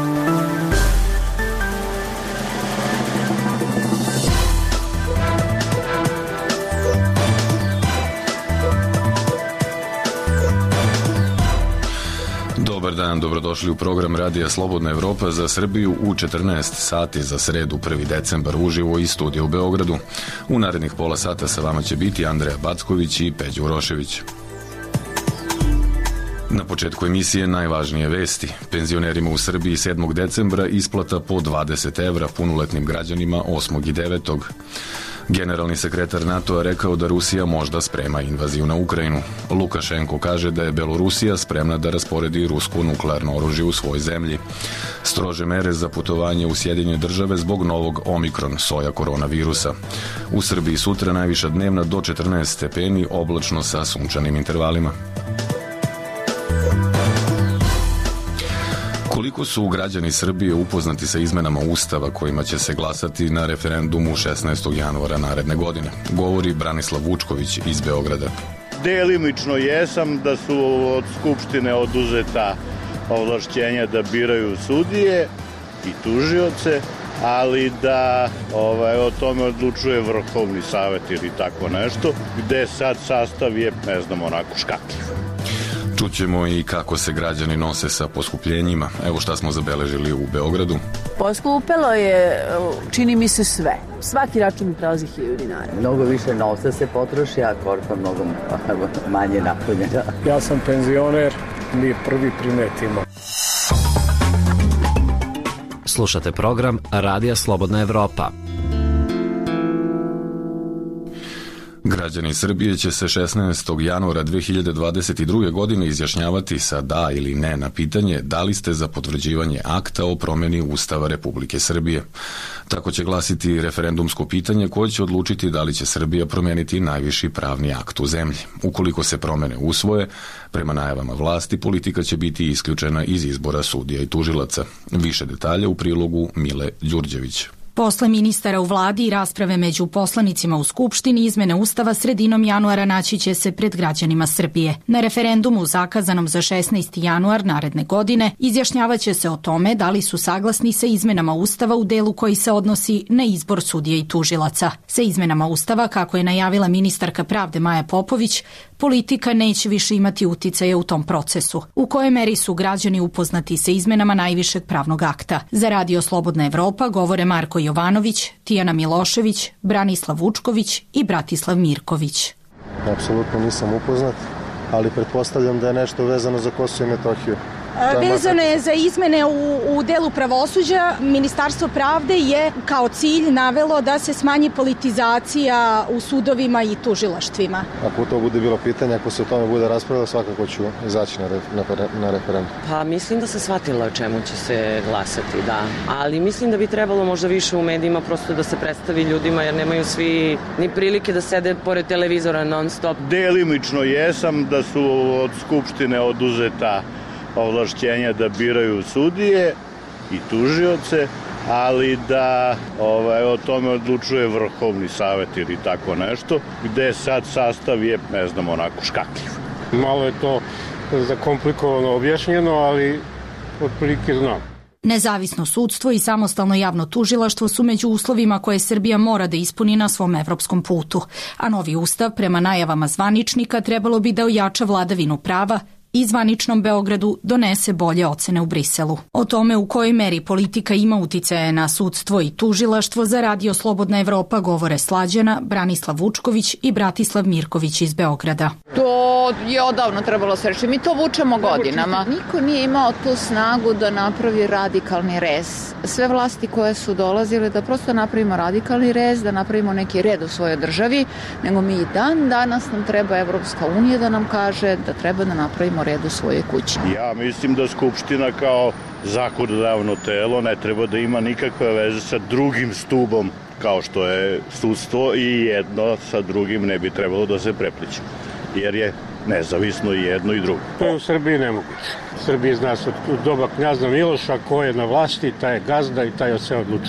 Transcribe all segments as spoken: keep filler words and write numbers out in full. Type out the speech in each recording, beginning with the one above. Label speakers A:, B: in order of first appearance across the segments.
A: Dobar dan, dobrodošli u program Radija Slobodna Evropa za Srbiju u četrnaest sati za sredu prvi decembar uživo iz studija u Beogradu. U narednih pola sata sa vama će biti Andreja Backović i Peđa Urošević. Na početku emisije najvažnije vesti. Penzionerima u Srbiji sedmog decembra isplata po dvadeset evra, punoletnim građanima osmog i devetog Generalni sekretar NATO-a rekao da Rusija možda sprema invaziju na Ukrajinu. Lukašenko kaže da je Belorusija spremna da rasporedi rusko nuklearno oružje u svojoj zemlji. Strože mere za putovanje u Sjedinjene države zbog novog omikron soja koronavirusa. U Srbiji sutra najviša dnevna do četrnaest stepeni, oblačno sa sunčanim intervalima. Koliko su građani Srbije upoznati sa izmenama Ustava kojima će se glasati na referendumu šesnaestog januara naredne godine, govori Branislav Vučković iz Beograda.
B: Delimično jesam da su od Skupštine oduzeta ovlašćenja da biraju sudije i tužioce, ali da ovaj, o tome odlučuje Vrhovni savet ili tako nešto, gde sad sastav je, ne znam, onako škakljiv.
A: Čućemo i kako se građani nose sa poskupljenjima. Evo šta smo zabeležili u Beogradu.
C: Poskupelo je, čini mi se, sve. Svaki račun mi prelazi hiljadu dinara.
D: Mnogo više novca se potroši, a korpa mnogo manje napunjena.
E: Ja sam penzioner, mi prvi primetimo.
F: Slušate program Radija Slobodna Evropa.
A: Građani Srbije će se šesnaestog januara dve hiljade dvadeset druge. godine izjašnjavati sa da ili ne na pitanje da li ste za potvrđivanje akta o promeni Ustava Republike Srbije. Tako će glasiti referendumsko pitanje koje će odlučiti da li će Srbija promeniti najviši pravni akt u zemlji. Ukoliko se promene usvoje, prema najavama vlasti, politika će biti isključena iz izbora sudija i tužilaca. Više detalja u prilogu Mile Đurđević.
G: Posle ministara u vladi i rasprave među poslanicima u Skupštini, izmene Ustava sredinom januara naći će se pred građanima Srbije. Na referendumu zakazanom za šesnaesti januar naredne godine izjašnjavaće se o tome da li su saglasni sa izmenama Ustava u delu koji se odnosi na izbor sudija i tužilaca. Sa izmenama Ustava, kako je najavila ministarka pravde Maja Popović, politika neće više imati uticaja u tom procesu. U kojoj meri su građani upoznati sa izmenama najvišeg pravnog akta? Za Radio Slobodna Evropa govore Marko Jovanović, Tijana Milošević, Branislav Vučković i Bratislav Mirković.
H: Apsolutno nisam upoznat, ali pretpostavljam da je nešto vezano za Kosovo i Metohiju.
I: Vezano je za izmene u, u delu pravosuđa. Ministarstvo pravde je kao cilj navelo da se smanji politizacija u sudovima i tužilaštvima.
H: Ako to bude bilo pitanje, ako se o tome bude raspravljalo, svakako ću izaći na, na, na referendum.
J: Pa mislim da se shvatilo o čemu će se glasati, da. Ali mislim da bi trebalo možda više u medijima prosto da se predstavi ljudima, jer nemaju svi ni prilike da sede pored televizora non stop.
B: Delimično jesam da su od Skupštine oduzeta ovlašćenja da biraju sudije i tužioce, ali da ovaj, o tome odlučuje Vrhovni savet ili tako nešto, gde sad sastav je, ne znam, onako škakljiv.
E: Malo je to zakomplikovano objašnjeno, ali otprilike znam.
G: Nezavisno sudstvo i samostalno javno tužilaštvo su među uslovima koje Srbija mora da ispuni na svom evropskom putu, a novi ustav, prema najavama zvaničnika, trebalo bi da ojača vladavinu prava i zvaničnom Beogradu donese bolje ocene u Briselu. O tome u kojoj meri politika ima uticaje na sudstvo i tužilaštvo za Radio Slobodna Evropa govore Slađana, Branislav Vučković i Bratislav Mirković iz Beograda.
K: To je odavno trebalo se reći. Mi to vučemo godinama. Niko nije imao tu snagu da napravi radikalni rez. Sve vlasti koje su dolazile da prosto napravimo radikalni rez, da napravimo neki red u svojoj državi, nego mi i dan danas nam treba Evropska unija da nam kaže da treba da napravimo red u svojoj kući.
B: Ja mislim da Skupština kao zakonodavno telo ne treba da ima nikakve veze sa drugim stubom kao što je sudstvo i jedno sa drugim ne bi trebalo da se prepliče, jer je nezavisno i jedno i drugo.
E: To je u Srbiji nemoguće. U Srbiji zna se od doba knjaza Miloša ko je na vlasti, taj je gazda i taj od sve odlučuje.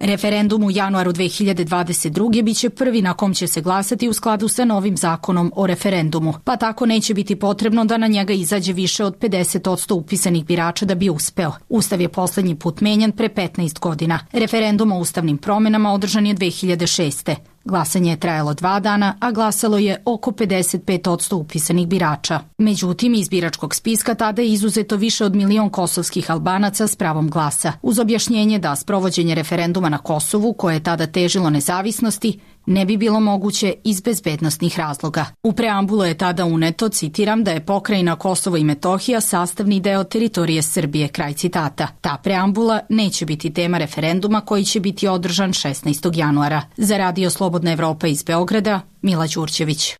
G: Referendum u januaru dve hiljade dvadeset druge biće prvi na kom će se glasati u skladu sa novim zakonom o referendumu, pa tako neće biti potrebno da na njega izađe više od pedeset posto upisanih birača da bi uspeo. Ustav je poslednji put menjan pre petnaest godina. Referendum o ustavnim promenama održan je dve hiljade šeste. Glasanje je trajalo dva dana, a glasalo je oko pedeset pet posto upisanih birača. Međutim, iz biračkog spiska tada je izuzeto više od milion kosovskih Albanaca s pravom glasa, uz objašnjenje da sprovođenje referenduma na Kosovu, koje je tada težilo nezavisnosti, ne bi bilo moguće iz bezbednostnih razloga. U preambulu je tada uneto, citiram, da je pokrajina Kosovo i Metohija sastavni deo teritorije Srbije, kraj citata. Ta preambula neće biti tema referenduma koji će biti održan šesnaestog januara. Za Radio Slobodna Evropa iz Beograda, Mila Đurđević.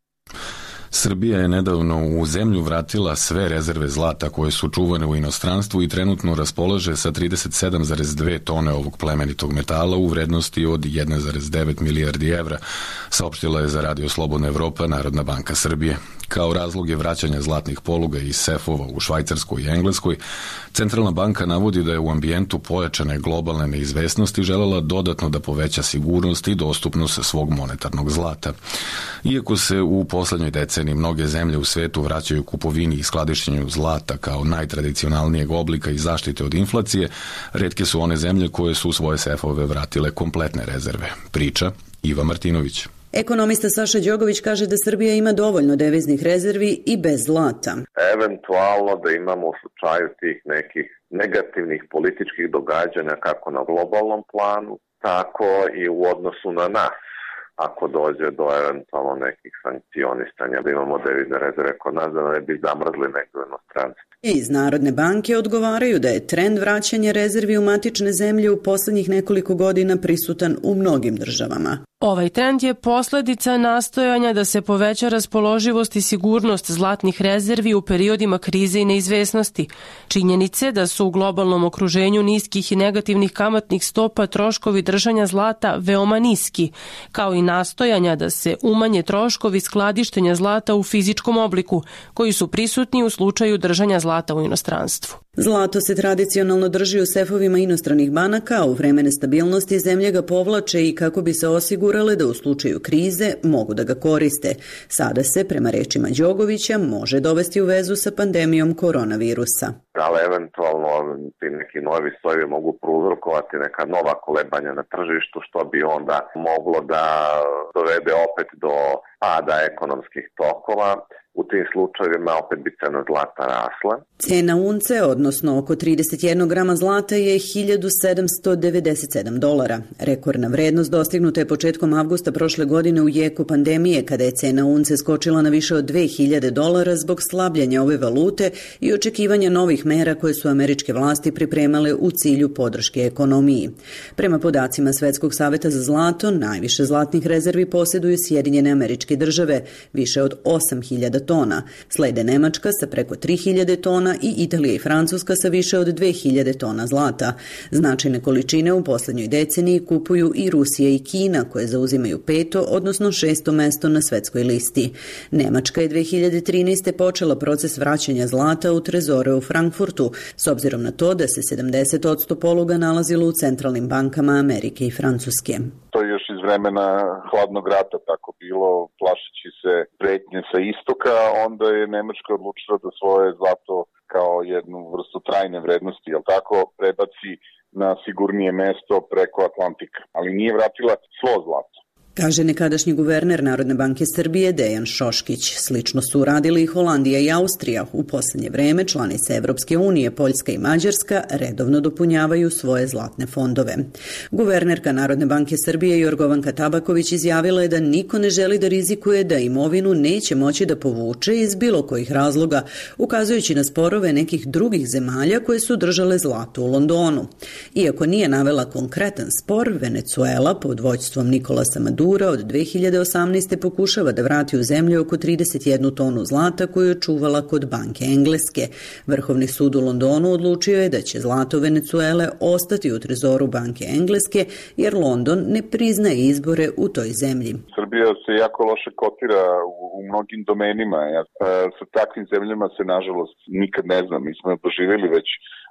A: Srbija je nedavno u zemlju vratila sve rezerve zlata koje su čuvane u inostranstvu i trenutno raspolaže sa trideset sedam zarez dve tone ovog plemenitog metala u vrednosti od jedan zarez devet milijardi evra, saopštila je za Radio Slobodna Evropa Narodna banka Srbije. Kao razlog je vraćanja zlatnih poluga iz sefova u Švajcarskoj i Engleskoj, Centralna banka navodi da je u ambijentu pojačane globalne neizvesnosti želela dodatno da poveća sigurnost i dostupnost svog monetarnog zlata. Iako se u poslednjoj deceniji mnoge zemlje u svetu vraćaju kupovini i skladištenju zlata kao najtradicionalnijeg oblika i zaštite od inflacije, retke su one zemlje koje su u svoje sefove vratile kompletne rezerve. Priča Iva Martinović.
L: Ekonomista Saša Đogović kaže da Srbija ima dovoljno deviznih rezervi i bez zlata.
M: Eventualno da imamo u slučaju tih nekih negativnih političkih događanja kako na globalnom planu, tako i u odnosu na nas. Ako dođe do eventualno nekih sankcionisanja, da imamo devizne rezerve kod nas, da ne bi zamrzli neko inostranstvo.
L: Iz Narodne banke odgovaraju da je trend vraćanja rezervi u matične zemlje u poslednjih nekoliko godina prisutan u mnogim državama.
N: Ovaj trend je posledica nastojanja da se poveća raspoloživost i sigurnost zlatnih rezervi u periodima krize i neizvesnosti. Činjenice da su u globalnom okruženju niskih i negativnih kamatnih stopa troškovi držanja zlata veoma niski, kao i nastojanja da se umanje troškovi skladištenja zlata u fizičkom obliku, koji su prisutni u slučaju držanja zlata u inostranstvu.
L: Zlato se tradicionalno drži u sefovima inostranih banaka, a u vreme nestabilnosti zemlje ga povlače i kako bi se osigurale da u slučaju krize mogu da ga koriste. Sada se, prema rečima Đogovića, može dovesti u vezu sa pandemijom koronavirusa.
M: Ali eventualno ti neki novi sojevi mogu prouzrokovati neka nova kolebanja na tržištu, što bi onda moglo da dovede opet do pada ekonomskih tokova. U tim slučajevima opet bi cena zlata rasla.
L: Cena unce, odnosno oko trideset jedan grama zlata, je hiljadu sedamsto devedeset sedam dolara. Rekordna vrednost dostignuta je početkom avgusta prošle godine u jeku pandemije, kada je cena unce skočila na više od dve hiljade dolara zbog slabljenja ove valute i očekivanja novih mera koje su američke vlasti pripremale u cilju podrške ekonomiji. Prema podacima Svetskog saveta za zlato, najviše zlatnih rezervi posjeduju Sjedinjene Američke Države, više od osam hiljada tona. Slede Nemačka sa preko tri hiljade tona i Italija i Francuska sa više od dve hiljade tona zlata. Značajne količine u poslednjoj deceniji kupuju i Rusija i Kina, koje zauzimaju peto, odnosno šesto mesto na svetskoj listi. Nemačka je dve hiljade trinaeste. počela proces vraćanja zlata u trezore u Frankfurtu, s obzirom na to da se sedamdeset posto poluga nalazilo u centralnim bankama Amerike i Francuske.
O: To je još iz vremena hladnog rata tako bilo, plašeći se pretnje sa istoka, onda je Nemačka odlučila da svoje zlato kao jednu vrstu trajne vrednosti, jel tako, prebaci na sigurnije mesto preko Atlantika, ali nije vratila svo zlato.
L: Kaže nekadašnji guverner Narodne banke Srbije Dejan Šoškić. Slično su uradili i Holandija i Austrija. U poslednje vreme članice Evropske unije, Poljska i Mađarska redovno dopunjavaju svoje zlatne fondove. Guvernerka Narodne banke Srbije Jorgovanka Tabaković izjavila je da niko ne želi da rizikuje da imovinu neće moći da povuče iz bilo kojih razloga, ukazujući na sporove nekih drugih zemalja koje su držale zlato u Londonu. Iako nije navela konkretan spor, Venecuela pod vođstvom Nikolasa Madura od dve hiljade osamnaeste. pokušava da vrati u zemlju oko trideset jednu tonu zlata koju je čuvala kod banke Engleske. Vrhovni sud u Londonu odlučio je da će zlato Venecuele ostati u trezoru banke Engleske, jer London ne priznaje izbore u toj zemlji.
O: Srbija se jako loše kotira u, u mnogim domenima. Ja, sa takvim zemljama se nažalost nikad ne znam. Mi smo doživjeli već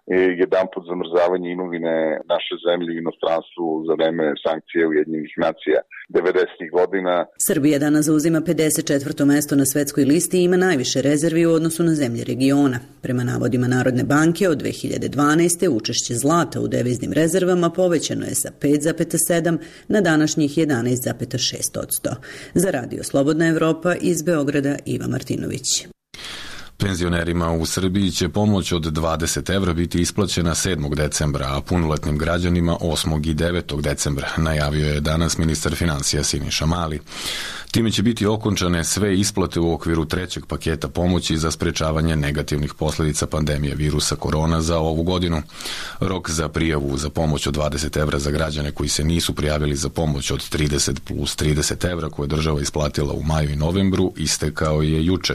O: jedanput zamrzavanje imovine naše zemlje u inostranstvu za vreme sankcije Ujedinjenih nacija devedesetih godina.
L: Srbija danas zauzima pedeset četvrto mesto na svetskoj listi i ima najviše rezervi u odnosu na zemlje regiona. Prema navodima Narodne banke, od dve hiljade dvanaeste. učešće zlata u deviznim rezervama povećano je sa pet zarez sedam na današnjih jedanaest zarez šest posto. Za Radio Slobodna Evropa iz Beograda Iva Martinović.
A: Penzionerima u Srbiji će pomoć od dvadeset evra biti isplaćena sedmog decembra, a punoletnim građanima osmog i devetog decembra, najavio je danas ministar finansija Siniša Mali. Time će biti okončane sve isplate u okviru trećeg paketa pomoći za sprečavanje negativnih posledica pandemije virusa korona za ovu godinu. Rok za prijavu za pomoć od dvadeset evra za građane koji se nisu prijavili za pomoć od trideset plus trideset evra koje država isplatila u maju i novembru istekao je juče.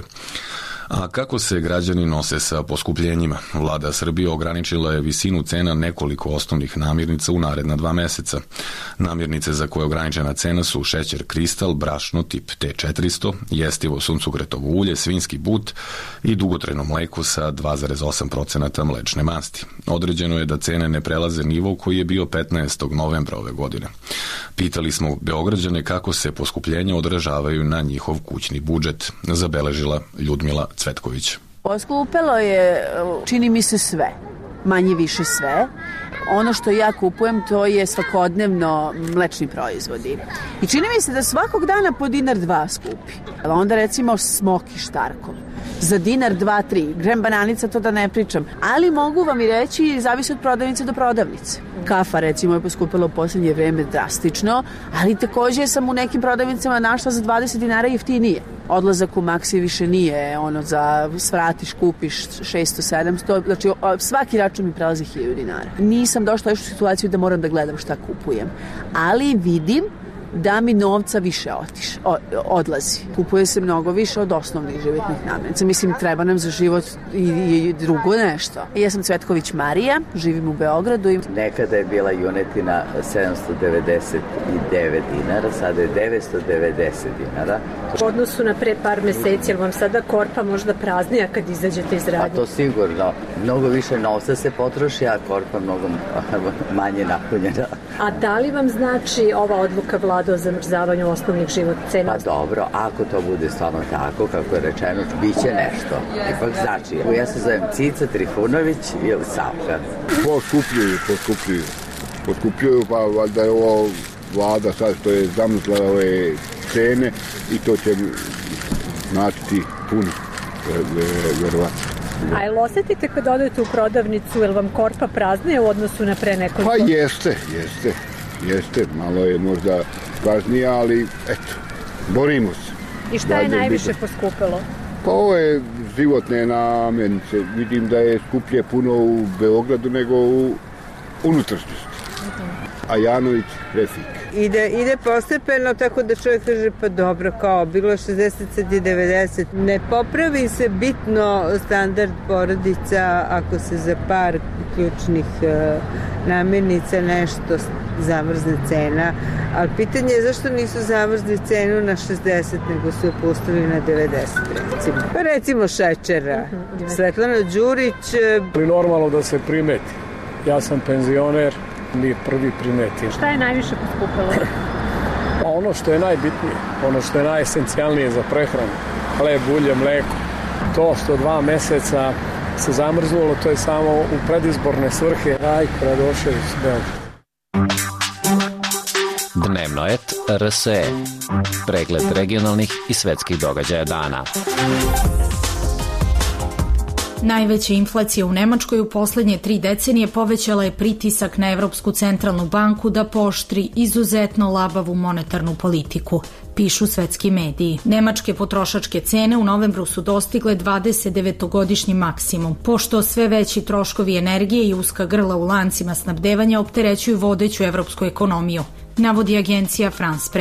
A: A kako se građani nose sa poskupljenjima? Vlada Srbije ograničila je visinu cena nekoliko osnovnih namirnica u naredna dva meseca. Namirnice za koje je ograničena cena su šećer kristal, brašno tip T četiristo, jestivo suncokretovo ulje, svinjski but i dugotrajno mleko sa dva zarez osam posto mlečne masti. Određeno je da cene ne prelaze nivo koji je bio petnaestog novembra ove godine. Pitali smo Beograđane kako se poskupljenja odražavaju na njihov kućni budžet, zabeležila Ljudmila Cvetković.
C: Poskupelo je, čini mi se, sve, manje više sve. Ono što ja kupujem, to je svakodnevno mlečni proizvodi. I čini mi se da svakog dana po dinar dva skupi. Onda recimo smoki štarkom. Za dinar, dva, tri. Grem bananica, to da ne pričam. Ali mogu vam i reći, zavisi od prodavnice do prodavnice. Kafa, recimo, je poskupila u poslednje vreme drastično, ali takođe sam u nekim prodavnicama našla za dvadeset dinara jeftinije. Odlazak u Maxi više nije ono za svratiš, kupiš šesto sedamsto, znači svaki račun mi prelazi hiljadu dinara. Nisam došla još u situaciju da moram da gledam šta kupujem, ali vidim da mi novca više otiš, o, odlazi. Kupuje se mnogo više od osnovnih životnih namirnica. Mislim, treba nam za život i, i drugo nešto. Ja sam Cvetković Marija, živim u Beogradu. I...
D: Nekada je bila junetina sedamsto devedeset devet dinara, sada je devetsto devedeset dinara.
P: U odnosu na pre par meseci, jer vam sada korpa možda praznija kad izađete iz radnje?
D: Pa to sigurno. Mnogo više novca se potroši, a korpa mnogo manje napunjena.
P: A da li vam znači ova odluka vlada o zamrzavanju osnovnih životnih cena?
D: Pa dobro, ako to bude stvarno tako, kako je rečeno, bit će nešto. Ipak znači, ja se zovem Cica Trifunović ili Savka.
Q: Poskupljuju, poskupljuju. Poskupljuju, pa valjda je ovo vlada sad što je zamrzla ove cene i to će značiti puno, vjerovatno.
P: A jel osetite kad odete u prodavnicu, jel vam korpa praznije u odnosu na pre nekoliko?
Q: Pa jeste, jeste, jeste. Malo je možda praznija, ali eto, borimo se.
P: I šta je najviše poskupilo?
Q: Pa ovo je životne namirnice. Vidim da je skuplje puno u Beogradu nego u unutrašnjosti. A Janović Refik.
R: Ide, ide postepeno, tako da čovjek kaže pa dobro, kao bilo je šezdeset, sad je devedeset. Ne popravi se bitno standard porodica ako se za par ključnih uh, namirnica nešto zamrzne cena, ali pitanje je zašto nisu zamrzli cenu na šezdeset, nego su je pustili na devedeset, recimo. Pa recimo šećera. Svetlana Đurić.
S: Ali normalno da se primeti. Ja sam penzioner, mi prvi primetili.
P: Šta je najviše poskupilo?
S: Pa ono što je najbitnije, ono što je najesencijalnije za prehranu, hleb, ulje, mleko. To što dva meseca se zamrznulo, to je samo u predizborne svrhe. Rajko Radošević, Beograd.
F: Dnevnoet R S E. Pregled regionalnih i svetskih događaja dana.
G: Najveća inflacija u Nemačkoj u poslednje tri decenije povećala je pritisak na Evropsku centralnu banku da pooštri izuzetno labavu monetarnu politiku, pišu svetski mediji. Nemačke potrošačke cene u novembru su dostigle dvadesetdevetogodišnji maksimum, pošto sve veći troškovi energije i uska grla u lancima snabdevanja opterećuju vodeću evropsku ekonomiju, navodi agencija France Press.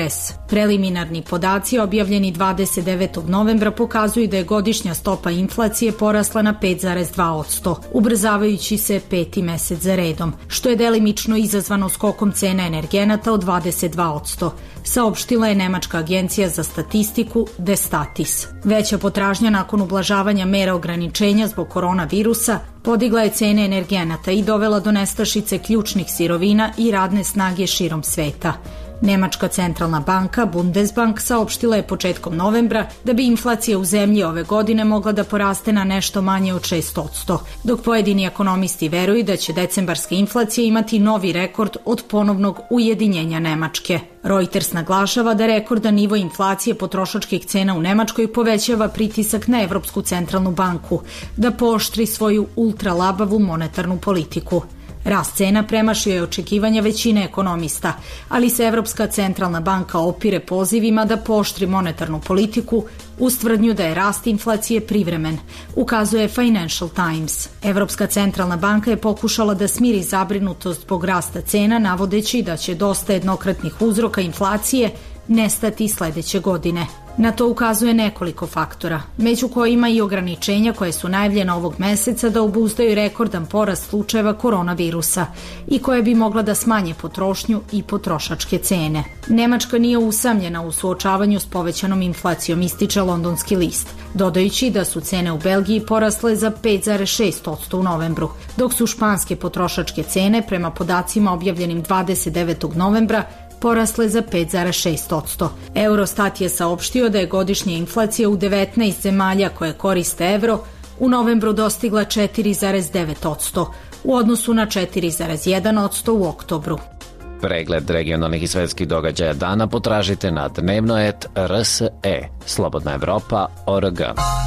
G: Preliminarni podaci objavljeni dvadeset devetog novembra pokazuju da je godišnja stopa inflacije porasla na pet zarez dva posto, ubrzavajući se peti mesec za redom, što je delimično izazvano skokom cena energenata od dvadeset dva posto, saopštila je nemačka agencija za statistiku Destatis. Veća potražnja nakon ublažavanja mera ograničenja zbog koronavirusa podigla je cene energenata i dovela do nestašice ključnih sirovina i radne snage širom sveta. Nemačka centralna banka Bundesbank saopštila je početkom novembra da bi inflacija u zemlji ove godine mogla da poraste na nešto manje od šest posto, dok pojedini ekonomisti veruju da će decembarska inflacija imati novi rekord od ponovnog ujedinjenja Nemačke. Reuters naglašava da rekordan nivo inflacije potrošačkih cena u Nemačkoj povećava pritisak na Evropsku centralnu banku da pooštri svoju ultralabavu monetarnu politiku. Rast cena premašio je očekivanja većine ekonomista, ali se Evropska centralna banka opire pozivima da pooštri monetarnu politiku uz tvrdnju da je rast inflacije privremen, ukazuje Financial Times. Evropska centralna banka je pokušala da smiri zabrinutost zbog rasta cena, navodeći da će dosta jednokratnih uzroka inflacije nestati sledeće godine. Na to ukazuje nekoliko faktora, među kojima i ograničenja koje su najavljena ovog meseca da obuzdaju rekordan porast slučajeva koronavirusa i koje bi mogla da smanje potrošnju i potrošačke cene. Nemačka nije usamljena u suočavanju s povećanom inflacijom, ističe Londonski list, dodajući da su cene u Belgiji porasle za pet zarez šest posto u novembru, dok su španske potrošačke cene prema podacima objavljenim dvadeset devetog novembra porasle za pet zarez šest posto. Eurostat je saopštio da je godišnja inflacija u devetnaest zemalja koje koriste evro u novembru dostigla četiri zarez devet posto u odnosu na četiri zarez jedan posto u oktobru.
F: Pregled regionalnih i svetskih događaja dana potražite na dnevno et er es e, slobodna evropa tačka org.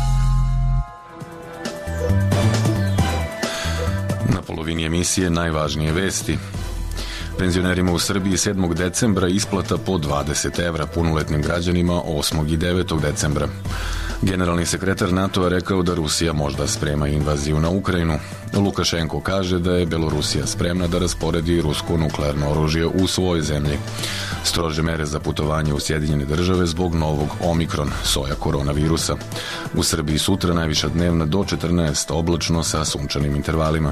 A: Na polovini emisije najvažnije vesti. Penzionerima u Srbiji sedmog decembra isplata po dvadeset evra, punoletnim građanima osmog i devetog decembra. Generalni sekretar NATO-a rekao da Rusija možda sprema invaziju na Ukrajinu. Lukašenko kaže da je Belorusija spremna da rasporedi rusko nuklearno oružje u svojoj zemlji. Strože mere za putovanje u Sjedinjene države zbog novog Omikron, soja koronavirusa. U Srbiji sutra najviša dnevna do četrnaest, oblačno sa sunčanim intervalima.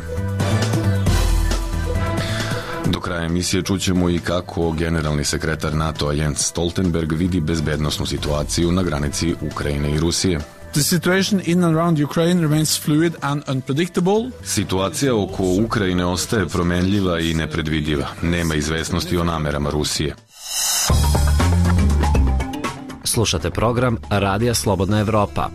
A: Do kraja emisije čućemo i kako generalni sekretar NATO-a Jens Stoltenberg vidi bezbednosnu situaciju na granici Ukrajine i Rusije.
T: The situation in and around Ukraine remains fluid and unpredictable.
A: Situacija oko Ukrajine ostaje promenljiva i nepredvidiva. Nema izvesnosti o namerama Rusije.
F: Slušate program Radija Slobodna Evropa.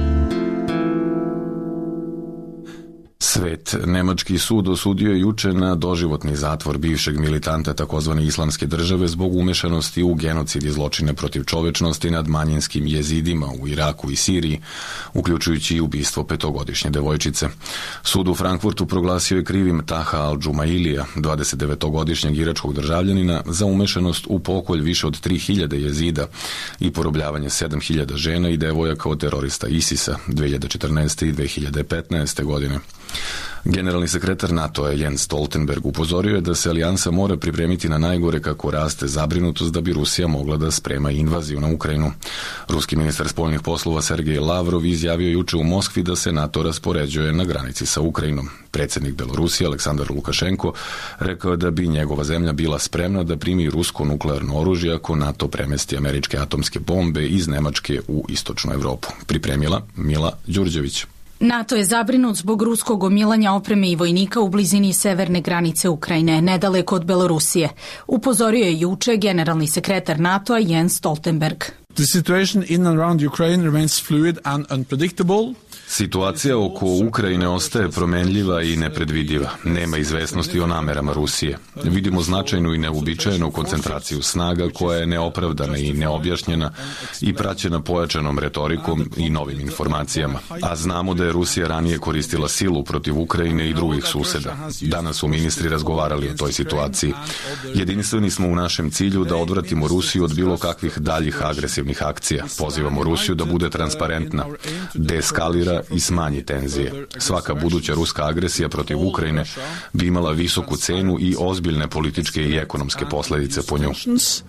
A: Svet. Nemački sud osudio je juče na doživotni zatvor bivšeg militanta takozvane islamske države zbog umešanosti u genocid i zločine protiv čovečnosti nad manjinskim jezidima u Iraku i Siriji, uključujući i ubistvo petogodišnje devojčice. Sud u Frankfurtu proglasio je krivim Taha al-Džumailija, dvadesetdevetogodišnjeg iračkog državljanina, za umešanost u pokolj više od tri hiljade jezida i porobljavanje sedam hiljada žena i devojaka od terorista ISIS-a dve hiljade četrnaeste. i dve hiljade petnaeste. godine. Generalni sekretar NATO-a Jens Stoltenberg upozorio je da se alijansa mora pripremiti na najgore kako raste zabrinutost da bi Rusija mogla da sprema invaziju na Ukrajinu. Ruski ministar spoljnih poslova Sergej Lavrov izjavio juče u Moskvi da se NATO raspoređuje na granici sa Ukrajinom. Predsjednik Belorusije Aleksandar Lukašenko rekao da bi njegova zemlja bila spremna da primi rusko nuklearno oružje ako NATO premesti američke atomske bombe iz Nemačke u istočnu Evropu. Pripremila Mila Đurđević.
G: NATO je zabrinut zbog ruskog gomilanja opreme i vojnika u blizini severne granice Ukrajine, nedaleko od Belorusije. Upozorio je juče generalni sekretar NATO-a Jens Stoltenberg.
T: The situation in and around Ukraine remains fluid and unpredictable.
A: Situacija oko Ukrajine ostaje promenljiva i nepredvidiva. Nema izvesnosti o namerama Rusije. Vidimo značajnu i neobičajenu koncentraciju snaga koja je neopravdana i neobjašnjena i praćena pojačanom retorikom i novim informacijama. A znamo da je Rusija ranije koristila silu protiv Ukrajine i drugih suseda. Danas su ministri razgovarali o toj situaciji. Jedinstveni smo u našem cilju da odvratimo Rusiju od bilo kakvih daljih agresivnih akcija. Pozivamo Rusiju da bude transparentna, deeskalira i smanji tenzije. Svaka buduća ruska agresija protiv Ukrajine bi imala visoku cenu i ozbiljne političke i ekonomske posledice po nju.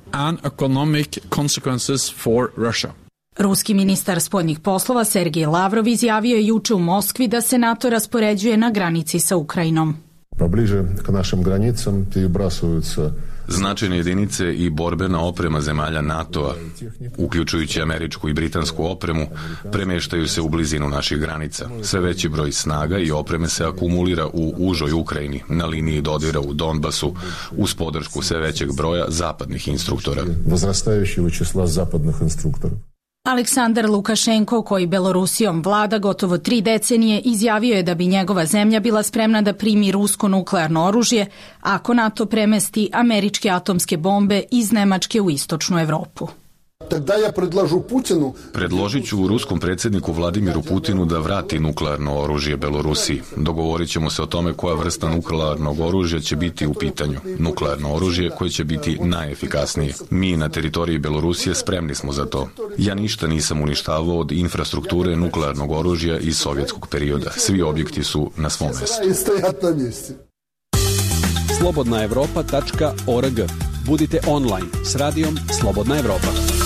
T: and economic consequences for Russia.
G: Ruski ministar spoljnih poslova Sergej Lavrov izjavio je juče u Moskvi da se NATO raspoređuje na granici sa Ukrajinom.
U: Pobliže k našim granicama перебрасываются
A: Značajne jedinice i borbena oprema zemalja NATO-a, uključujući američku i britansku opremu, premeštaju se u blizinu naših granica. Sve veći broj snaga i opreme se akumulira u užoj Ukrajini, na liniji dodira u Donbasu, uz podršku sve većeg broja zapadnih instruktora.
U: Возрастающего числа западных инструкторов.
G: Aleksandar Lukašenko, koji Belorusijom vlada gotovo tri decenije, izjavio je da bi njegova zemlja bila spremna da primi rusko nuklearno oružje ako NATO premesti američke atomske bombe iz Nemačke u istočnu Evropu.
U: Тогда я предложу Путину...
A: Predložit ću ruskom predsjedniku Vladimiru Putinu da vrati nuklearno oružje Belorusiji. Dogovorit ćemo se o tome koja vrsta nuklearnog oružja će biti u pitanju. Nuklearno oružje koje će biti najefikasnije. Mi na teritoriji Belorusije spremni smo za to. Ja ništa nisam uništavao od infrastrukture nuklearnog oružja iz sovjetskog perioda. Svi objekti su na svom mjestu.
V: slobodna evropa tačka org. Budite online s radijom Slobodna Evropa.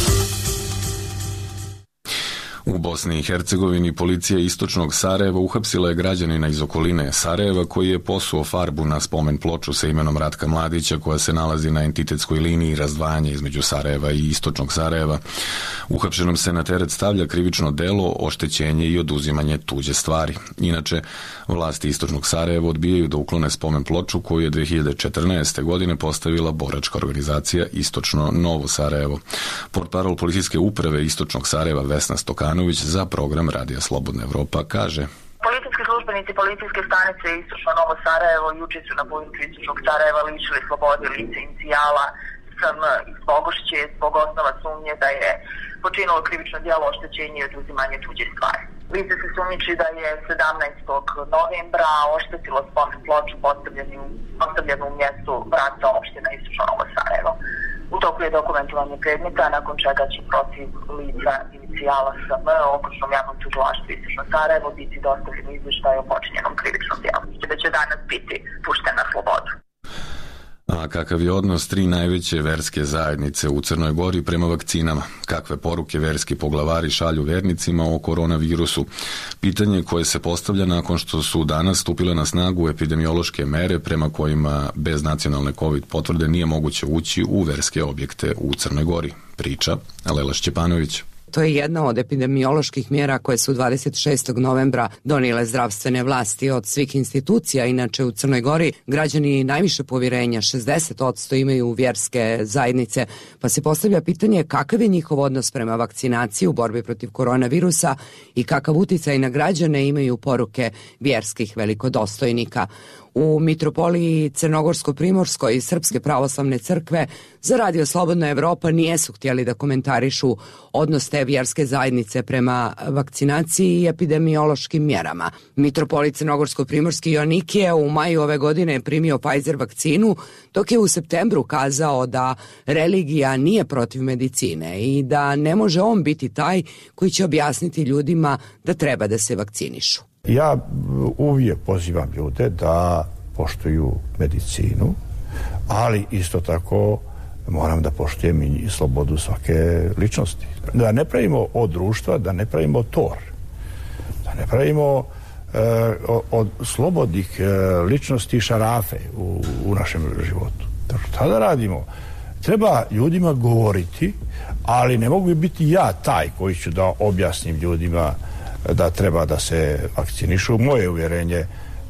A: U Bosni i Hercegovini policija istočnog Sarajeva uhapsila je građanina iz okoline Sarajeva koji je posuo farbu na spomen ploču sa imenom Ratka Mladića koja se nalazi na entitetskoj liniji razdvajanja između Sarajeva i istočnog Sarajeva. Uhapšenom se na teret stavlja krivično delo, oštećenje i oduzimanje tuđe stvari. Inače, vlasti istočnog Sarajeva odbijaju da uklone spomen ploču koju je dve hiljade četrnaeste. godine postavila boračka organizacija Istočno Novo Sarajevo. Portparol policijske uprave istočnog Sarajeva Vesna Stokanović za program Radija Slobodna Evropa kaže:
W: Policijski službenici policijske stanice Istočno Novo Sarajevo juče su na području Istočnog Sarajeva lišili slobode lice inicijala S M iz Bogošće zbog osnova sumnje da je počinilo krivično djelo oštećenje i oduzimanje tuđe stvari. Lice se sumnjiči da je sedamnaestog novembra oštetilo spomen ploču postavljenu u mjestu vrata opština Istočno Novo Sarajevo. U toku je dokumentovanje predmeta, nakon čega će protiv lica inicijala S M okružnom javnom tužilaštvu Istočno Sarajevo biti dostavljen izvještaj o počinjenom krivičnom djelu. Da će danas biti pušten na slobodu.
A: A kakav je odnos tri najveće verske zajednice u Crnoj Gori prema vakcinama? Kakve poruke verski poglavari šalju vernicima o koronavirusu? Pitanje koje se postavlja nakon što su danas stupile na snagu epidemiološke mere prema kojima bez nacionalne COVID potvrde nije moguće ući u verske objekte u Crnoj Gori. Priča Lela Šćepanović.
X: To je jedna od epidemioloških mjera koje su dvadeset šestog novembra donijele zdravstvene vlasti od svih institucija. Inače u Crnoj Gori građani najviše povjerenja, šezdeset posto imaju vjerske zajednice, pa se postavlja pitanje kakav je njihov odnos prema vakcinaciji u borbi protiv koronavirusa i kakav uticaj na građane imaju poruke vjerskih velikodostojnika. U mitropoliji Crnogorsko-Primorskoj i Srpske pravoslavne crkve za Radio Slobodna Evropa nijesu htjeli da komentarišu odnos te vjerske zajednice prema vakcinaciji i epidemiološkim mjerama. Mitropolit Crnogorsko-Primorski Joanikije u maju ove godine je primio Pfizer vakcinu, dok je u septembru kazao da religija nije protiv medicine i da ne može on biti taj koji će objasniti ljudima da treba da se vakcinišu.
Y: Ja uvijek pozivam ljude da poštuju medicinu, ali isto tako moram da poštujem i slobodu svake ličnosti. Da ne pravimo od društva, da ne pravimo tor, da ne pravimo e, od slobodnih e, ličnosti šarafe u, u našem životu. Šta da radimo? Treba ljudima govoriti, ali ne mogu biti ja taj koji ću da objasnim ljudima da treba da se vakcinišu. Moje uvjerenje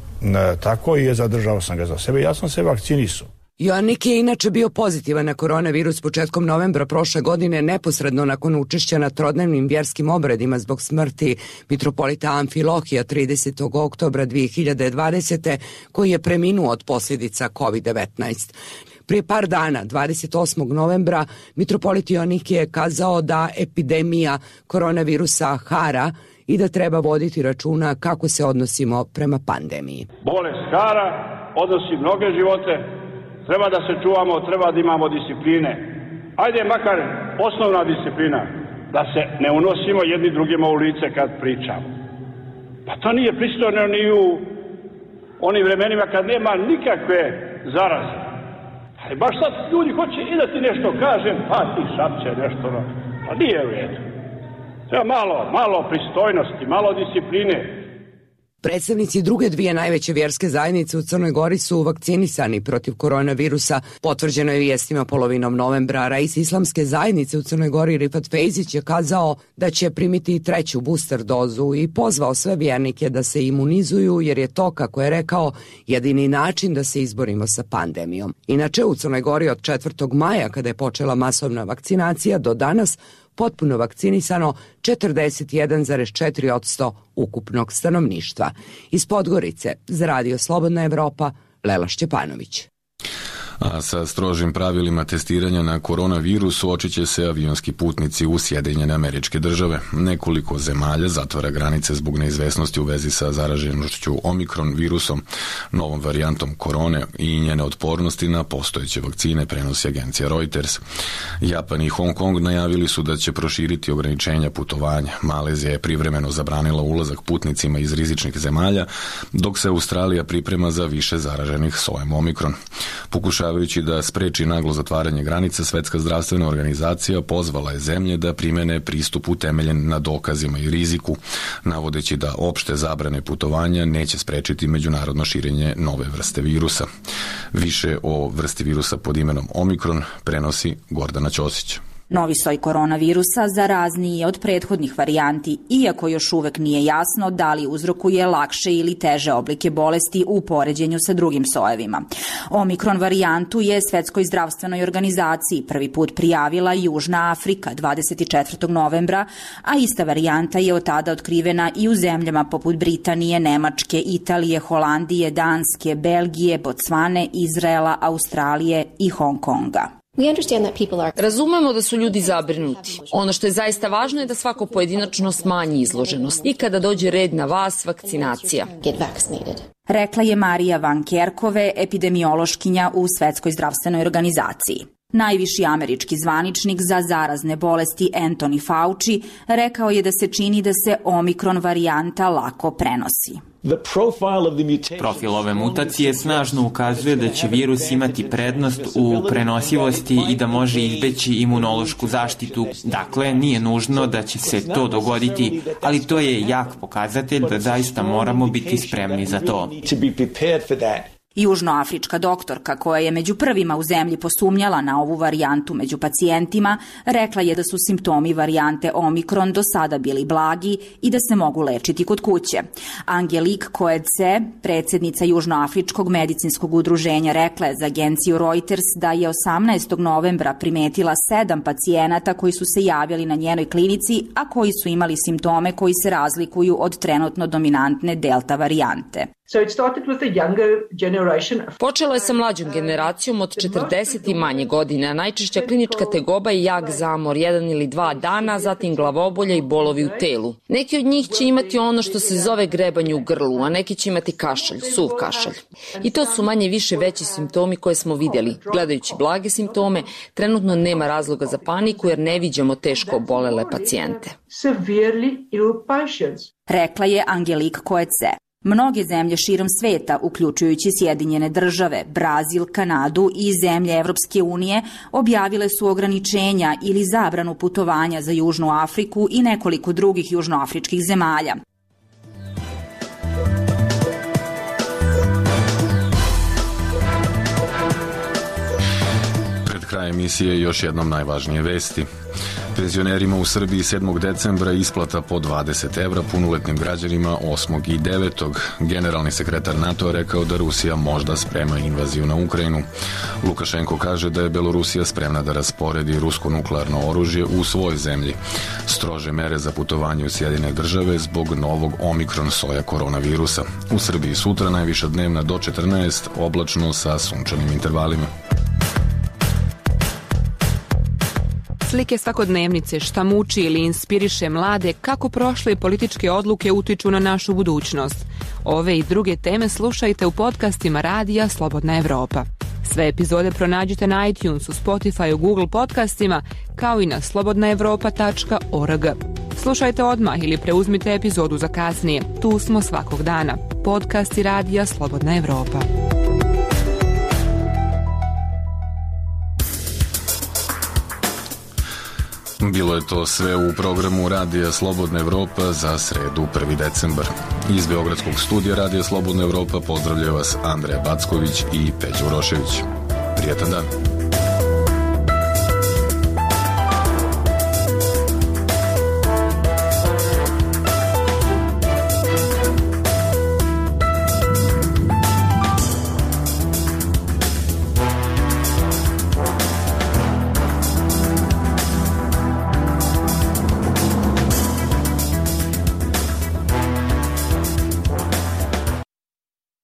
Y: tako i je, zadržao sam ga za sebe. Ja sam se vakcinisao.
X: Joannik je inače bio pozitivan na koronavirus početkom novembra prošle godine, neposredno nakon učešća na trodnevnim vjerskim obredima zbog smrti mitropolita Amfilohija tridesetog oktobra dve hiljade dvadesete. koji je preminuo od posljedica kovid devetnaest. Prije par dana, dvadeset osmog novembra, mitropolit Joannik je kazao da epidemija koronavirusa hara i da treba voditi računa kako se odnosimo prema pandemiji.
Z: Bolest hara, odnosi mnoge živote, treba da se čuvamo, treba da imamo discipline. Ajde makar osnovna disciplina, da se ne unosimo jedni drugima u lice kad pričamo. Pa to nije pristojno ni u onim vremenima kad nema nikakve zaraze. Ali baš sad ljudi hoće i da ti nešto kažem, pa ti šapće nešto. Pa nije u redu. Treba malo, malo pristojnosti, malo discipline.
X: Predstavnici druge dvije najveće vjerske zajednice u Crnoj Gori su vakcinisani protiv koronavirusa. Potvrđeno je vijestima polovinom novembra. Rais islamske zajednice u Crnoj Gori Rifat Fejzić je kazao da će primiti treću booster dozu i pozvao sve vjernike da se imunizuju jer je to, kako je rekao, jedini način da se izborimo sa pandemijom. Inače, u Crnoj Gori od četvrtog maja, kada je počela masovna vakcinacija, do danas potpuno vakcinisano četrdeset jedan zarez četiri posto ukupnog stanovništva. Iz Podgorice za Radio Slobodna Evropa, Lela Šćepanović.
A: A sa strožim pravilima testiranja na koronavirus suočit će se avionski putnici u Sjedinjene Američke Države. Nekoliko zemalja zatvara granice zbog neizvesnosti u vezi sa zaraženošću omikron virusom, novom varijantom korone i njene otpornosti na postojeće vakcine, prenosi agencija Reuters. Japan i Hong Kong najavili su da će proširiti ograničenja putovanja. Malezija je privremeno zabranila ulazak putnicima iz rizičnih zemalja, dok se Australija priprema za više zaraženih sojem omikron. Pokušavajući da spreči naglo zatvaranje granica, Svetska zdravstvena organizacija pozvala je zemlje da primene pristup utemeljen na dokazima i riziku, navodeći da opšte zabrane putovanja neće sprečiti međunarodno širenje nove vrste virusa. Više o vrsti virusa pod imenom omikron prenosi Gordana Ćosić.
B: Novi soj koronavirusa zarazniji je od prethodnih varijanti, iako još uvek nije jasno da li uzrokuje lakše ili teže oblike bolesti u poređenju sa drugim sojevima. Omikron varijantu je Svetskoj zdravstvenoj organizaciji prvi put prijavila Južna Afrika dvadeset četvrtog novembra, a ista varijanta je od tada otkrivena i u zemljama poput Britanije, Nemačke, Italije, Holandije, Danske, Belgije, Bocvane, Izraela, Australije i Hong Konga.
E: Razumemo da su ljudi zabrinuti. Ono što je zaista važno je da svako pojedinačno smanji izloženost i kada dođe red na vas, vakcinacija.
B: Rekla je Marija Van Kerkove, epidemiološkinja u Svetskoj zdravstvenoj organizaciji. Najviši američki zvaničnik za zarazne bolesti Anthony Fauci rekao je da se čini da se omikron varijanta lako prenosi.
H: Profil ove mutacije snažno ukazuje da će virus imati prednost u prenosivosti i da može izbeći imunološku zaštitu. Dakle, nije nužno da će se to dogoditi, ali to je jak pokazatelj da zaista moramo biti spremni za to.
B: Južnoafrička doktorka, koja je među prvima u zemlji posumnjala na ovu varijantu među pacijentima, rekla je da su simptomi varijante omikron do sada bili blagi i da se mogu lečiti kod kuće. Angelique Coetzee, predsjednica Južnoafričkog medicinskog udruženja, rekla je za agenciju Reuters da je osamnaestog novembra primetila sedam pacijenata koji su se javili na njenoj klinici, a koji su imali simptome koji se razlikuju od trenutno dominantne delta varijante.
E: Počelo je sa mlađom generacijom od četrdeset i manje godina. Najčešća klinička tegoba je jak zamor, jedan ili dva dana, zatim glavobolja i bolovi u telu. Neki od njih će imati ono što se zove grebanje u grlu, a neki će imati kašalj, suv kašalj. I to su manje više veći simptomi koje smo vidjeli. Gledajući blage simptome, trenutno nema razloga za paniku jer ne viđamo teško obolele pacijente.
B: Rekla je Angelique Coetzee. Mnoge zemlje širom sveta, uključujući Sjedinjene države, Brazil, Kanadu i zemlje Evropske unije, objavile su ograničenja ili zabranu putovanja za Južnu Afriku i nekoliko drugih južnoafričkih zemalja.
A: Pred krajem emisije još jednom najvažnije vesti. Penzionerima u Srbiji sedmog decembra isplata po dvadeset evra, punoletnim građanima osmog i devetog Generalni sekretar NATO rekao da Rusija možda sprema invaziju na Ukrajinu. Lukašenko kaže da je Belorusija spremna da rasporedi rusko nuklearno oružje u svojoj zemlji. Strože mere za putovanje u Sjedinjene države zbog novog omikron soja koronavirusa. U Srbiji sutra najviša dnevna do četrnaest, oblačno sa sunčanim intervalima.
I: Slike svakodnevnice, šta muči ili inspiriše mlade, kako prošle političke odluke utiču na našu budućnost. Ove i druge teme slušajte u podcastima Radija Slobodna Evropa. Sve epizode pronađite na iTunesu, Spotifyu, Google podcastima, kao i na slobodna evropa tačka org. Slušajte odmah ili preuzmite epizodu za kasnije. Tu smo svakog dana. Podcasti Radija Slobodna Evropa.
A: Bilo je to sve u programu Radija Slobodna Evropa za sredu prvi decembar. Iz Beogradskog studija Radija Slobodna Evropa pozdravljaju vas Andreja Backović i Peđa Urošević. Prijetan dan.